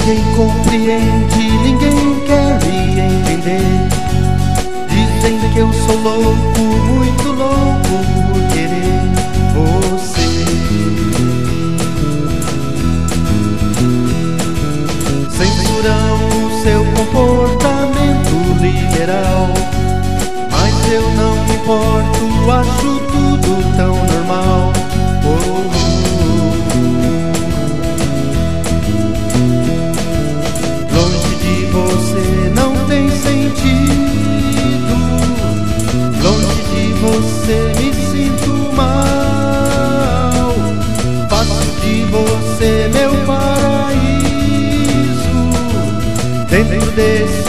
Ninguém compreende, ninguém quer me entender. Dizem que eu sou louco, muito louco por querer você. Censuram o seu comportamento liberal, mas eu não me importo, acho tudo tão normal. Longe de você não tem sentido, longe de você me sinto mal. Faço de você meu paraíso, dentro desse